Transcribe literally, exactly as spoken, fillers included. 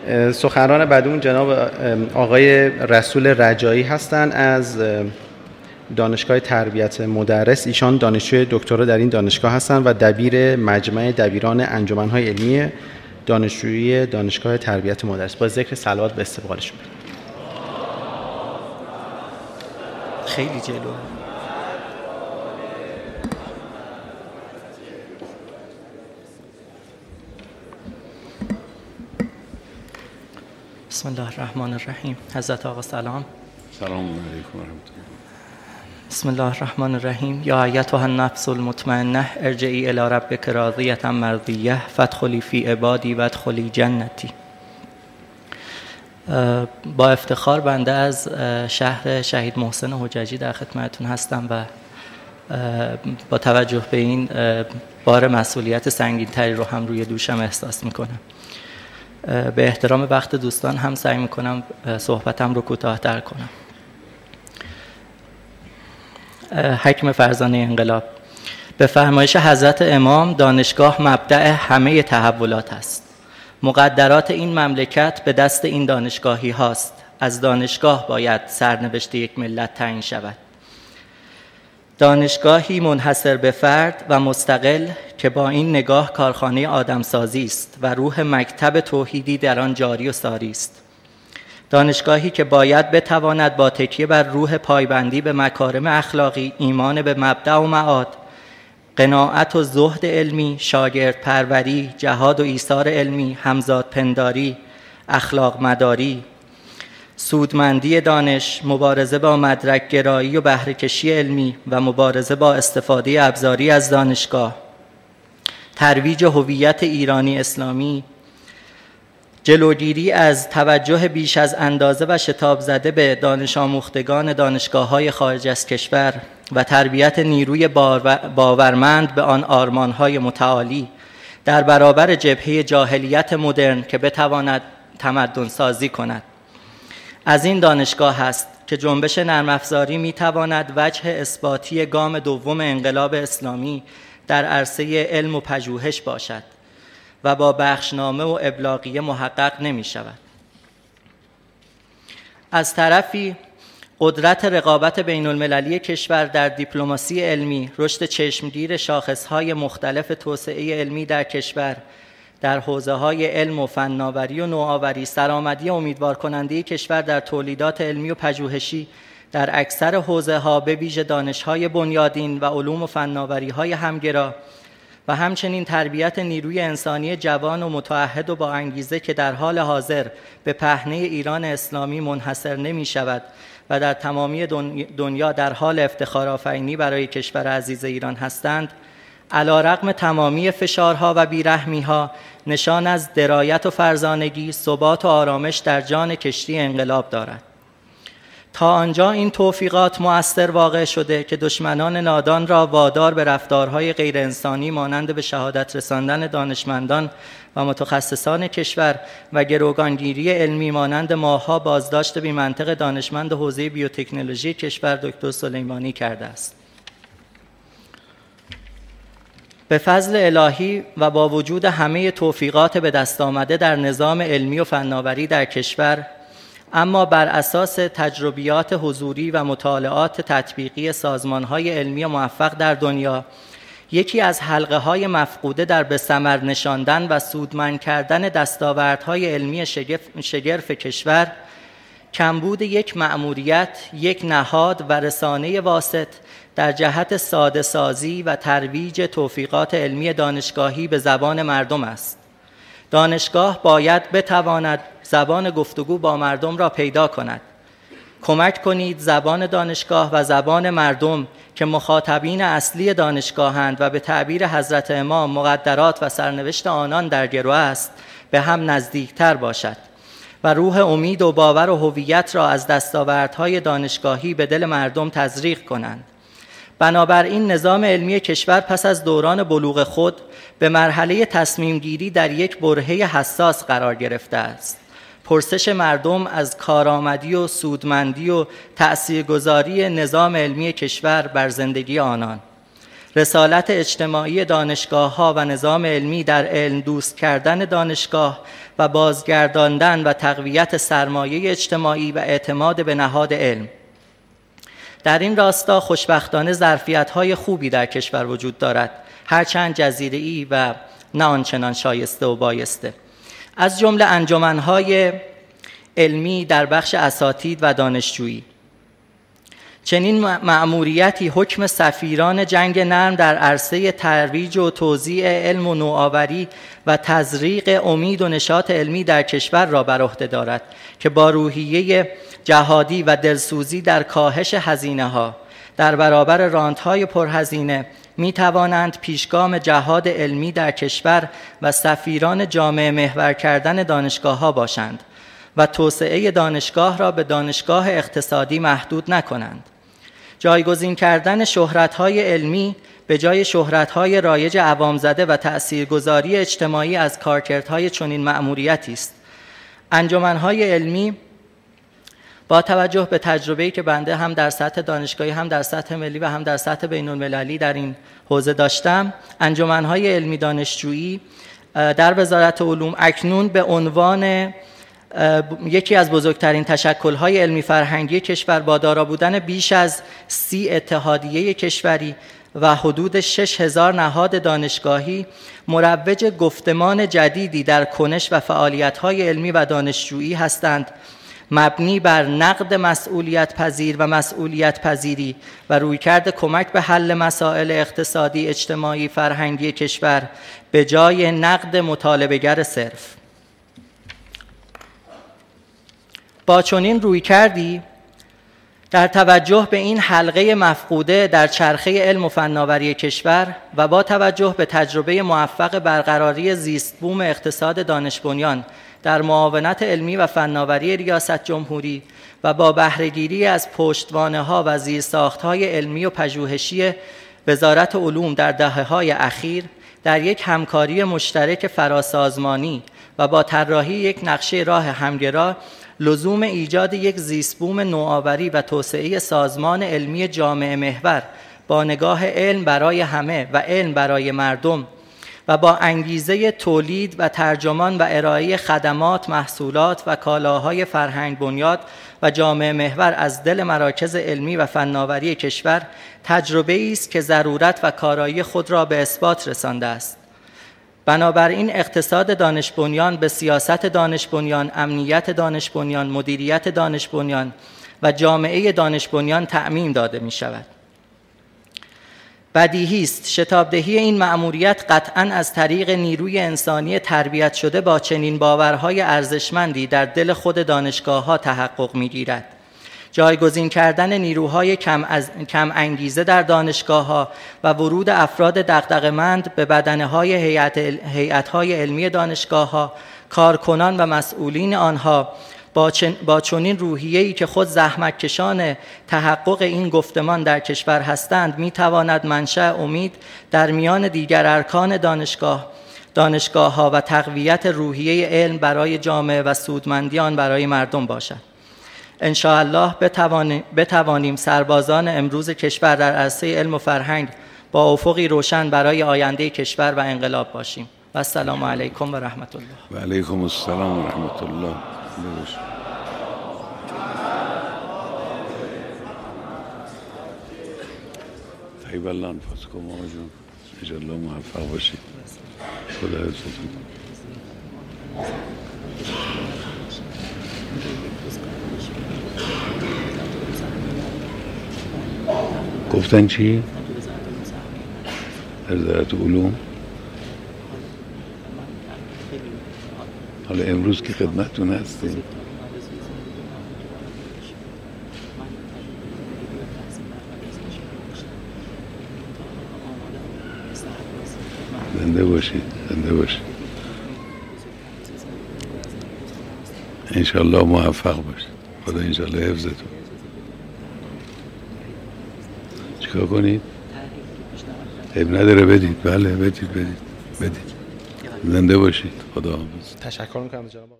سخنران بعدمون جناب آقای رسول رجایی هستند از دانشگاه تربیت مدرس. ایشان دانشجوی دکترا در این دانشگاه هستند و دبیر مجمع دبیران انجمن‌های علمی دانشجویی دانشگاه تربیت مدرس. با ذکر صلوات به استقبالشون. خیلی جلو. بسم الله الرحمن الرحیم. حضرت آقا سلام. سلام علیکم و رحمت الله. بسم الله الرحمن الرحیم. یا ایتها النفس المطمئنه ارجعی الی ربک راضیة مرضیه فادخلی فی عبادی وادخلی جنتی. با افتخار بنده از شهر شهید محسن حججی در خدمتتون هستم و با توجه به این بار مسئولیت سنگین‌تری رو هم روی دوشم احساس میکنم. به احترام وقت دوستان هم سعی میکنم صحبتم رو کوتاه‌تر کنم. حکم فرزانه انقلاب. به فرمایش حضرت امام دانشگاه مبدأ همه تحولات است. مقدرات این مملکت به دست این دانشگاهی هاست. از دانشگاه باید سرنوشت یک ملت تعیین شود. دانشگاهی منحصر به فرد و مستقل که با این نگاه کارخانه آدمسازی است و روح مکتب توحیدی در آن جاری و ساری است. دانشگاهی که باید بتواند با تکیه بر روح پایبندی به مکارم اخلاقی، ایمان به مبدأ و معاد، قناعت و زهد علمی، شاگرد پروری، جهاد و ایثار علمی، همزاد پنداری، اخلاق مداری، سودمندی دانش، مبارزه با مدرک گرایی و بهره کشی علمی و مبارزه با استفاده ابزاری از دانشگاه، ترویج هویت ایرانی اسلامی، جلوگیری از توجه بیش از اندازه و شتاب زده به دانش آموختگان دانشگاه‌های خارج از کشور و تربیت نیروی باورمند به آن آرمان‌های متعالی در برابر جبهه جاهلیت مدرن که بتواند تمدن سازی کند. از این دانشگاه است که جنبش نرم افزاری می‌تواند وجه اثباتی گام دوم انقلاب اسلامی در عرصه علم و پژوهش باشد و با بخشنامه و ابلاغیه محقق نمی شود. از طرفی قدرت رقابت بین المللی کشور در دیپلماسی علمی، رشد چشمگیر شاخصهای مختلف توسعه علمی در کشور در حوزه‌های علم و فناوری و نوآوری، سرآمدی امیدوار کننده کشور در تولیدات علمی و پژوهشی در اکثر حوزه‌ها به ویژه دانش‌های بنیادین و علوم و فناوری‌های همگرا و همچنین تربیت نیروی انسانی جوان و متعهد و با انگیزه که در حال حاضر به پهنه ایران اسلامی منحصر نمی شود و در تمامی دنیا در حال افتخار آفرینی برای کشور عزیز ایران هستند، علی‌رغم تمامی فشارها و بیرحمی‌ها نشان از درایت و فرزانگی، ثبات و آرامش در جان کشتی انقلاب دارد. تا آنجا این توفیقات مؤثر واقع شده که دشمنان نادان را وادار به رفتارهای غیر انسانی مانند به شهادت رساندن دانشمندان و متخصصان کشور و گروگانگیری علمی مانند ماه‌ها بازداشت بی منطق دانشمند حوزه بیوتکنولوژی کشور دکتر سلیمانی کرده است. به فضل الهی و با وجود همه توفیقات به دست آمده در نظام علمی و فناوری در کشور، اما بر اساس تجربیات حضوری و مطالعات تطبیقی سازمان‌های علمی موفق در دنیا، یکی از حلقه‌های مفقوده در به ثمر نشاندن و سودمند کردن دستاوردهای علمی شگرف, شگرف کشور، کمبود یک مأموریت، یک نهاد و رسانه واسط در جهت ساده سازی و ترویج توفیقات علمی دانشگاهی به زبان مردم است. دانشگاه باید بتواند زبان گفتگو با مردم را پیدا کند. کمک کنید زبان دانشگاه و زبان مردم که مخاطبین اصلی دانشگاهند و به تعبیر حضرت امام مقدرات و سرنوشت آنان در گرو است، به هم نزدیکتر باشد و روح امید و باور و هویت را از دستاوردهای دانشگاهی به دل مردم تزریق کنند. بنابراین نظام علمی کشور پس از دوران بلوغ خود به مرحله تصمیم گیری در یک برهه حساس قرار گرفته است. پرسش مردم از کارآمدی و سودمندی و تأثیرگذاری نظام علمی کشور بر زندگی آنان رسالت اجتماعی دانشگاه‌ها و نظام علمی در علم دوست کردن دانشگاه و بازگرداندن و تقویت سرمایه اجتماعی و اعتماد به نهاد علم. در این راستا خوشبختانه ظرفیت‌های خوبی در کشور وجود دارد، هرچند جزیره‌ای و نه آنچنان شایسته و بایسته. از جمله انجمن‌های علمی در بخش اساتید و دانشجویی. چنین مأموریتی حکم سفیران جنگ نرم در عرصه ترویج و توزیع علم و نوآوری و تزریق امید و نشاط علمی در کشور را بر عهده دارد که با روحیه جهادی و دلسوزی در کاهش هزینه‌ها در برابر رانت‌های پرهزینه می توانند پیشگام جهاد علمی در کشور و سفیران جامعه محور کردن دانشگاه‌ها باشند و توسعه دانشگاه را به دانشگاه اقتصادی محدود نکنند. جایگزین کردن شهرت‌های علمی به جای شهرت‌های رایج عوام زده و تأثیرگذاری اجتماعی از کارکردهای چنین مأموریتی است. انجمن‌های علمی با توجه به تجربه‌ای که بنده هم در سطح دانشگاهی هم در سطح ملی و هم در سطح بین‌المللی در این حوزه داشتم، انجمن‌های علمی دانشجویی در وزارت علوم اکنون به عنوان یکی از بزرگترین تشکل‌های علمی فرهنگی کشور با دارا بودن بیش از سی اتحادیه کشوری و حدود شش هزار نهاد دانشگاهی مروج گفتمان جدیدی در کنش و فعالیت‌های علمی و دانشجویی هستند، مبنی بر نقد مسئولیت پذیر و مسئولیت پذیری و رویکرد کمک به حل مسائل اقتصادی، اجتماعی، فرهنگی کشور به جای نقد مطالبه‌گر صرف. با چنین رویکردی در توجه به این حلقه مفقوده در چرخه علم و فناوری کشور و با توجه به تجربه موفق برقراری زیست بوم اقتصاد دانش بنیان در معاونت علمی و فناوری ریاست جمهوری و با بهره‌گیری از پشتوانه‌ها و زیرساخت‌های علمی و پژوهشی وزارت علوم در دهه‌های اخیر در یک همکاری مشترک فراسازمانی و با طراحی یک نقشه راه همگرا لزوم ایجاد یک زیستبوم نوآوری و توسعه سازمان علمی جامعه محور با نگاه علم برای همه و علم برای مردم و با انگیزه تولید و ترجمان و ارائه خدمات، محصولات و کالاهای فرهنگ بنیاد و جامعه محور از دل مراکز علمی و فناوری کشور تجربه‌ای است که ضرورت و کارایی خود را به اثبات رسانده است. بنابراین اقتصاد دانش بنیان به سیاست دانش بنیان، امنیت دانش بنیان، مدیریت دانش بنیان و جامعه دانش بنیان تعمیم داده می شود. بدیهی است شتابدهی این مأموریت قطعاً از طریق نیروی انسانی تربیت شده با چنین باورهای ارزشمندی در دل خود دانشگاه‌ها تحقق می‌گیرد. جایگزین کردن نیروهای کم, از، کم انگیزه در دانشگاه‌ها و ورود افراد دغدغه‌مند به بدنه‌های هیئت، هیئت‌های علمی دانشگاه‌ها، کارکنان و مسئولین آنها با, چن، با چنین روحیه‌ای که خود زحمتکشان تحقق این گفتمان در کشور هستند می‌تواند منشأ امید در میان دیگر ارکان دانشگاه دانشگاه‌ها و تقویت روحیه علم برای جامعه و سودمندی آن برای مردم باشد. ان شاء الله بتوانیم, بتوانیم سربازان امروز کشور در عرصه علم و فرهنگ با افقی روشن برای آینده کشور و انقلاب باشیم. و السلام علیکم و رحمت الله. و علیکم السلام و رحمت الله. طیب الله انفسکم آقا جون، انشاءالله موفق باشید. خدا حفظتون. گفتن چی؟ در وزارت علوم. حالا امروز که خدمتتون هستیم. زنده باشید، زنده باشید. انشالله موفق باشید. خدا انشالله حفظتون. چیکار کنید؟ عیب نداره بدید. بله بدید بدید بدید. زنده باشید. خدا حافظ. تشکر میکنم جناب